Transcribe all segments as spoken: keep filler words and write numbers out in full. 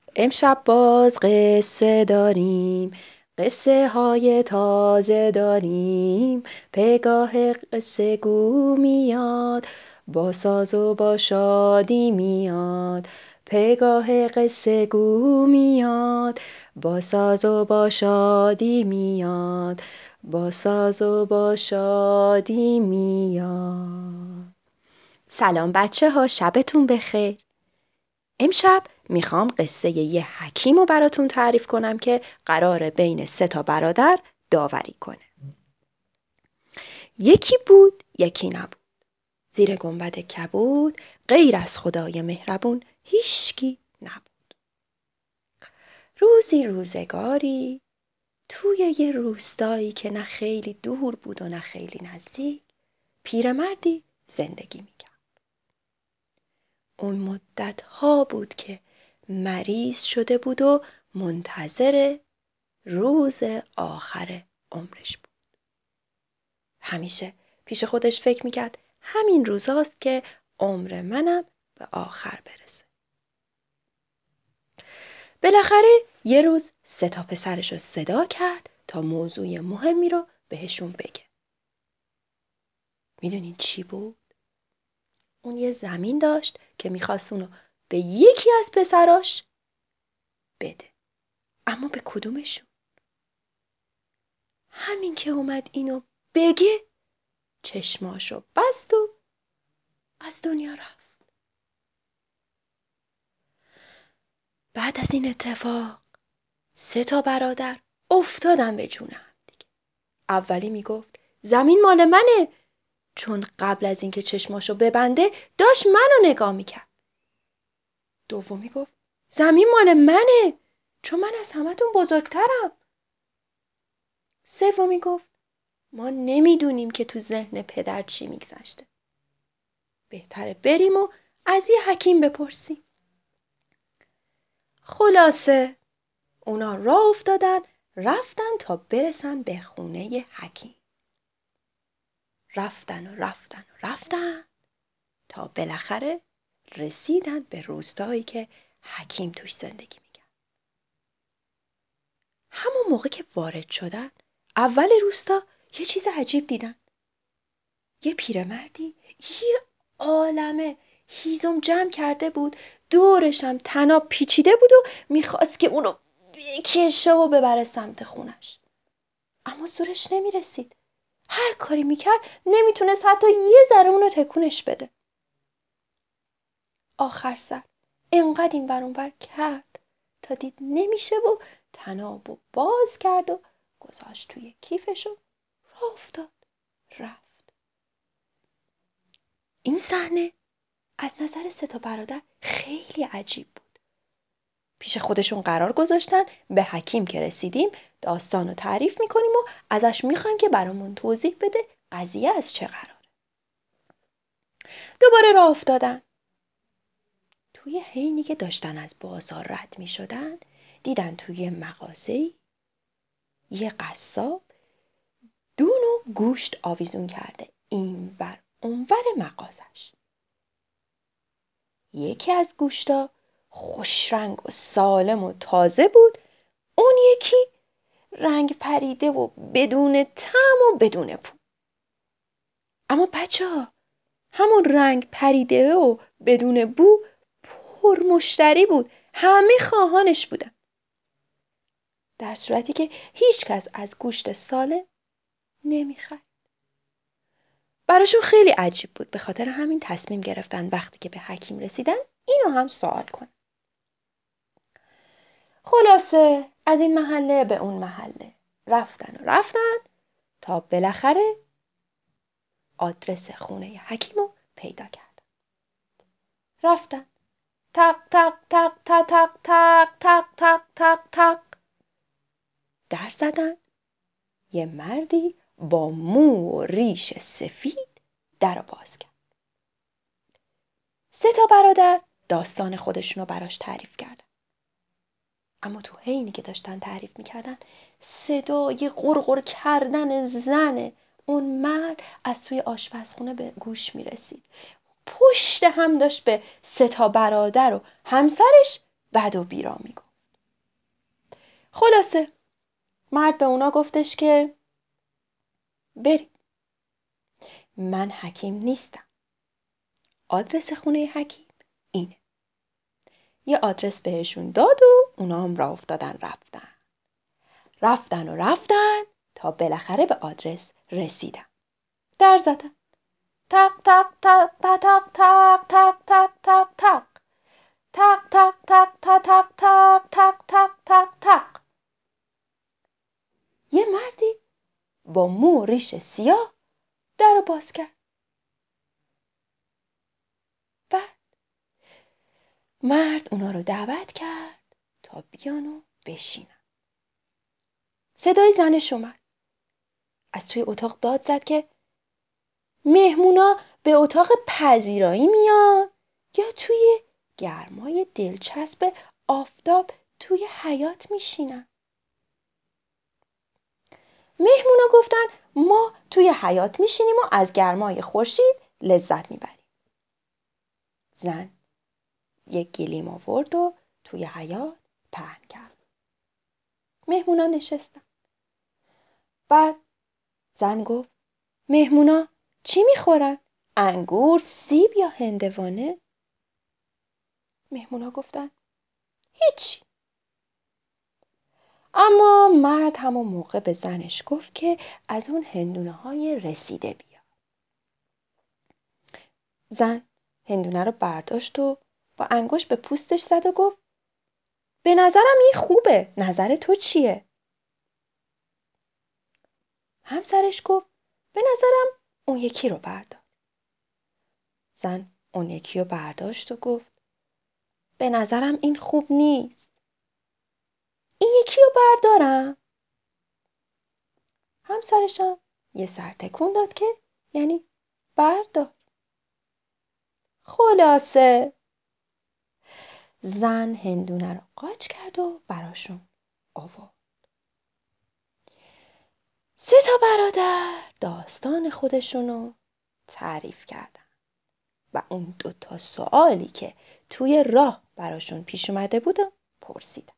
امشب باز قصه داریم، قصه های تازه داریم. پگاه قصه گو میاد، با ساز و با شادی میاد. پگاه قصه گو میاد، با ساز و با شادی میاد. با ساز و با شادی میاد. سلام بچه ها، شبتون بخیر. امشب میخوام قصه یه حکیم رو براتون تعریف کنم که قراره بین سه تا برادر داوری کنه. یکی بود یکی نبود. زیر گنبد کبود غیر از خدای مهربون هیچکی نبود. روزی روزگاری توی یه روستایی که نه خیلی دور بود و نه خیلی نزدیک پیرمردی زندگی میکرد. اون مدت ها بود که مریض شده بود و منتظر روز آخر عمرش بود. همیشه پیش خودش فکر میکرد همین روزاست که عمر منم به آخر برسه. بالاخره یه روز سه تا پسرش رو صدا کرد تا موضوع مهمی رو بهشون بگه. میدونین چی بود؟ اون یه زمین داشت که میخواست اونو به یکی از پسراش بده. اما به کدومشون؟ همین که اومد اینو بگه چشماشو بست و از دنیا رفت. بعد از این اتفاق سه تا برادر افتادن به جون هم دیگه. اولی میگفت زمین مال منه، چون قبل از اینکه چشماشو ببنده داشت منو نگاه میکرد. دومی گفت زمین مال منه، چون من از همتون بزرگترم. سومی گفت ما نمیدونیم که تو ذهن پدر چی میگذشته. بهتره بریم و از یه حکیم بپرسیم. خلاصه اونا راه افتادن، رفتن تا برسن به خونه حکیم. رفتن و رفتن و رفتن تا بالاخره رسیدن به روستایی که حکیم توش زندگی میکرد. همون موقع که وارد شدن اول روستا یه چیز عجیب دیدن. یه پیرمردی یه عالمه هیزم جمع کرده بود، دورش هم طناب پیچیده بود و میخواست که اونو بکشه و ببره سمت خونش. اما زورش نمیرسید. هر کاری میکرد نمیتونست حتی یه ذره اونو تکونش بده. آخر سر انقدر این ور اون ور کرد تا دید نمیشه و طنابو باز کرد و گذاشت توی کیفش و راه افتاد رفت. این صحنه از نظر سه تا برادر خیلی عجیب بود. پیش خودشون قرار گذاشتن به حکیم که رسیدیم داستانو تعریف میکنیم و ازش میخوایم که برامون توضیح بده قضیه از چه قراره. دوباره راه افتادن. توی حینی که داشتن از بازار رد میشدن دیدن توی مغازه‌ای یه قصاب دون و گوشت آویزون کرده این ور اون ور مغازش. یکی از گوشتا خوش رنگ و سالم و تازه بود، اون یکی رنگ پریده و بدون طعم و بدون بو. اما بچه ها همون رنگ پریده و بدون بو پر مشتری بود، همه خواهانش بودن، در صورتی که هیچ کس از گوشت سالم نمیخرد. براشون خیلی عجیب بود، به خاطر همین تصمیم گرفتن وقتی که به حکیم رسیدن اینو هم سوال کنن. خلاصه از این محله به اون محله رفتن و رفتن تا بالاخره آدرس خونه حکیم رو پیدا کردن. رفتن تق تق تق تق تق تق تق تق تق تق در زدن. یه مردی با مو و ریش سفید در رو باز کرد. سه تا برادر داستان خودشونو براش تعریف کردن. اما تو حینی که داشتن تعریف میکردن صدای غرغر کردن زن اون مرد از توی آشپزخونه به گوش میرسید. پشت هم داشت به سه تا برادر و همسرش بد و بیرا میگفت. خلاصه مرد به اونا گفتش که بریم. من حکیم نیستم. آدرس خونه حکیم اینه. یه آدرس بهشون داد و اونا هم راه افتادن رفتن. رفتن و رفتن تا بالاخره به آدرس رسیدن. در زدن. تق تق تق تق تق تق تق تق تق تق تق تق تق تق تق تق تق تق تق. یه مردی با مو و ریش سیاه در رو باز کرد. بعد مرد اونا رو دعوت کرد تا بیان و بشینن. صدای زنش اومد. از توی اتاق داد زد که مهمونا به اتاق پذیرایی میان یا توی گرمای دلچسب آفتاب توی حیاط میشینن. مهمونا گفتن ما توی حیاط میشینیم و از گرمای خورشید لذت میبریم. زن یک گلیم آورد و توی حیاط پهن کرد. مهمونا نشستن. بعد زن گفت مهمونا چی میخورن؟ انگور، سیب یا هندوانه؟ مهمونا گفتن هیچی. اما مرد همون موقع به زنش گفت که از اون هندونه های رسیده بیا. زن هندونه رو برداشت و با انگشت به پوستش زد و گفت به نظرم این خوبه. نظر تو چیه؟ همسرش گفت به نظرم اون یکی رو بردار. زن اون یکی رو برداشت و گفت به نظرم این خوب نیست. این یکی رو بردارم. همسرشم یه سر تکون داد که یعنی بردار. خلاصه زن هندونه رو قاچ کرد و براشون آورد. سه تا برادر داستان خودشونو تعریف کردن و اون دو تا سوالی که توی راه براشون پیش اومده بود و پرسیدن.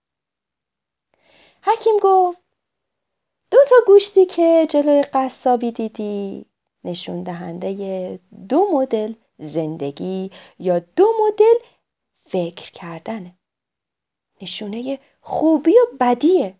حکیم گفت دو تا گوشتی که جلوی قصابی دیدی نشون دهنده دو مدل زندگی یا دو مدل فکر کردنه. نشونه خوبی و بدیه.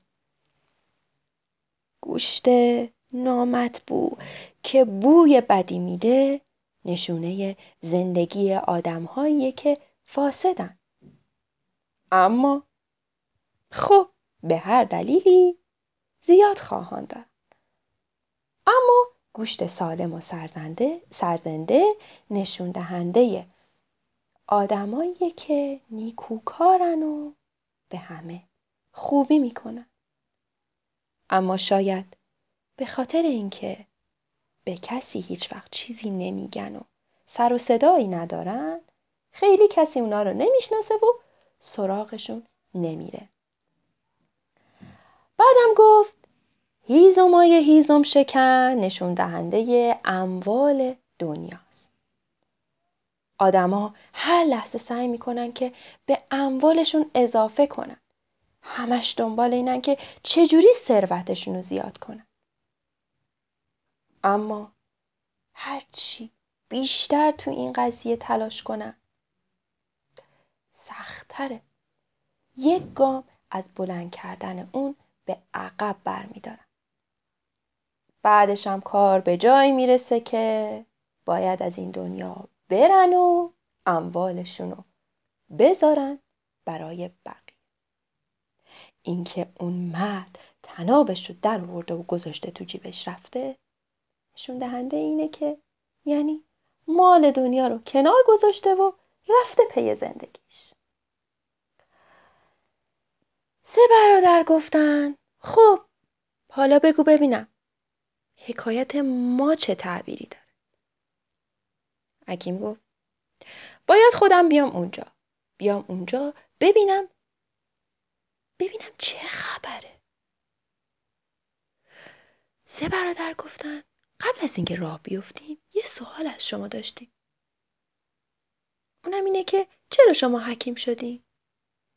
گوشت نامطبوع که بوی بدی میده نشونه زندگی آدم‌هاییه که فاسدن. اما خب به هر دلیلی زیاد خواهان دارن. اما گوشت سالم و سرزنده سرزنده نشون دهنده آدماییه که نیکوکارن و به همه خوبی میکنن. اما شاید به خاطر اینکه به کسی هیچ وقت چیزی نمیگن و سر و صدایی ندارن خیلی کسی اونا رو نمیشناسه و سراغشون نمیره. بعدم گفت هیزمای هیزم شکن نشون دهنده اموال دنیاست. آدما هر لحظه سعی میکنن که به اموالشون اضافه کنن. همش دنبال اینن که چجوری ثروتشون رو زیاد کنن. اما هرچی بیشتر تو این قضیه تلاش کنن سخت‌تره. یک گام از بلند کردن اون به عقب برمیدارن. بعدش هم کار به جایی میرسه که باید از این دنیا برن و اموالشونو بذارن برای بقیه. اینکه اون مرد طنابش رو در آورده و گذاشته تو جیبش رفته نشون دهنده اینه که یعنی مال دنیا رو کنار گذاشته و رفته پی زندگیش. سه برادر گفتن خب حالا بگو ببینم حکایت ما چه تعبیری داره؟ حکیم گفت باید خودم بیام اونجا. بیام اونجا ببینم ببینم چه خبره. سه برادر گفتن قبل از اینکه راه بیفتیم یه سوال از شما داشتیم. اونم اینه که چرا شما حکیم شدی؟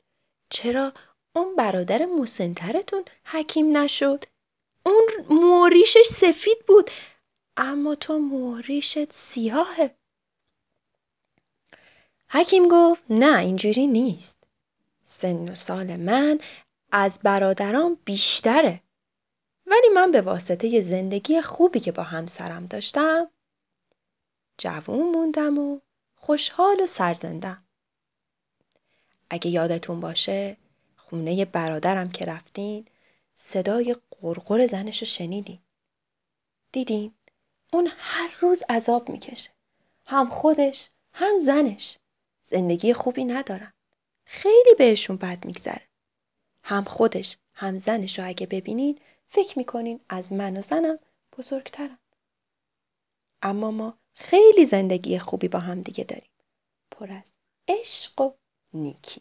چرا اون برادر مسنترتون حکیم نشد؟ اون موریشش سفید بود اما تو موریشت سیاهه. حکیم گفت نه اینجوری نیست. سن و سال من از برادرام بیشتره. ولی من به واسطه زندگی خوبی که با همسرم داشتم جوون موندم و خوشحال و سرزندم. اگه یادتون باشه خونه برادرم که رفتین صدای قرقر زنش رو شنیدین. دیدین؟ اون هر روز عذاب میکشه. هم خودش هم زنش زندگی خوبی ندارن. خیلی بهشون بد میگذره. هم خودش هم زنش رو اگه ببینین فکر میکنین از من و زنم بزرگترن. اما ما خیلی زندگی خوبی با هم دیگه داریم. پر از عشق و نیکی.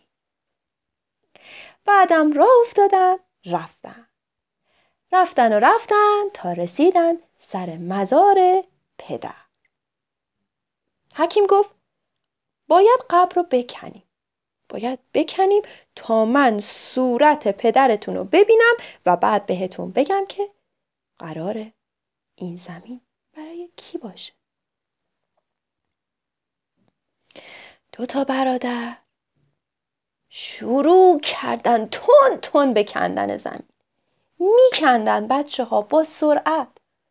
بعدم راه افتادن رفتن. رفتن و رفتن تا رسیدن سر مزار پدر. حکیم گفت باید قبر رو بکنیم. باید بکنیم تا من صورت پدرتون رو ببینم و بعد بهتون بگم که قراره این زمین برای کی باشه. دو تا برادر شروع کردن تون تون به کندن زمین. میکندن بچه ها با سرعت.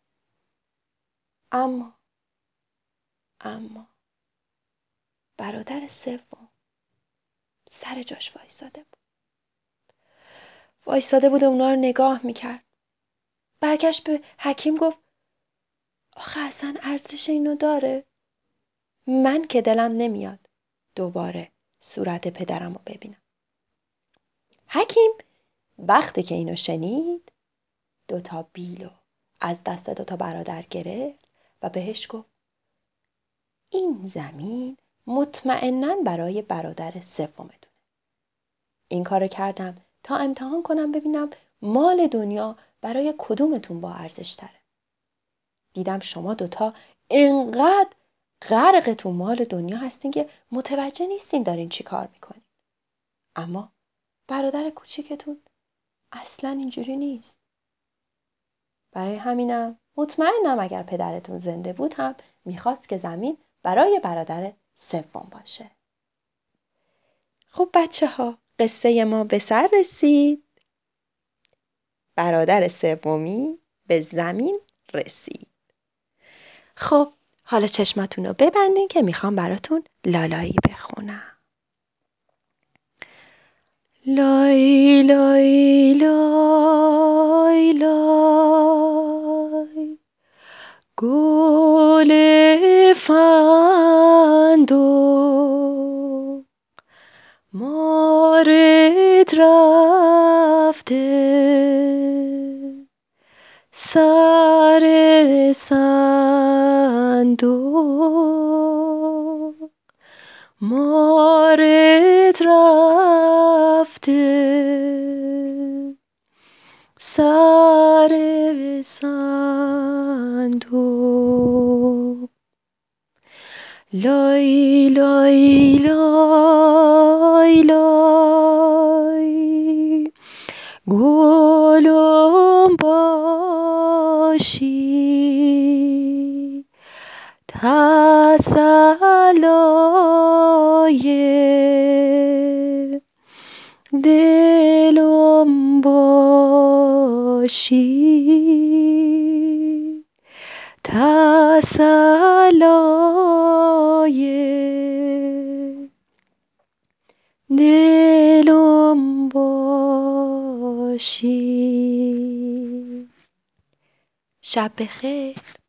اما اما برادر سوم سر جاش وایساده بود. وایساده بود و اونا رو نگاه میکرد. برگشت به حکیم گفت آخه اصلا ارزش اینو داره؟ من که دلم نمیاد دوباره صورت پدرم رو ببینم. حکیم وقتی که اینو شنید دوتا بیلو از دست دوتا برادر گرفت و بهش گفت این زمین مطمئناً برای برادر سومتونه. این کارو کردم تا امتحان کنم ببینم مال دنیا برای کدومتون با ارزش تره. دیدم شما دوتا انقدر غرق تو مال دنیا هستین که متوجه نیستین دارین چی کار میکنین. اما برادر کوچیکتون اصلاً اینجوری نیست. برای همینم مطمئنم اگر پدرتون زنده بود هم میخواست که زمین برای برادر سوم باشه. خب بچه ها قصه ما به سر رسید. برادر سومی به زمین رسید. خب حالا چشماتون رو ببندین که میخوام براتون لالایی بخونم. لای لای لای لای گل فندق مارد رفته سر صندوق مارد رفته سر صندوق لای لای لای لای گلم باشی تسلای دلم باشی تسلای دلم باشی. شب بخیر.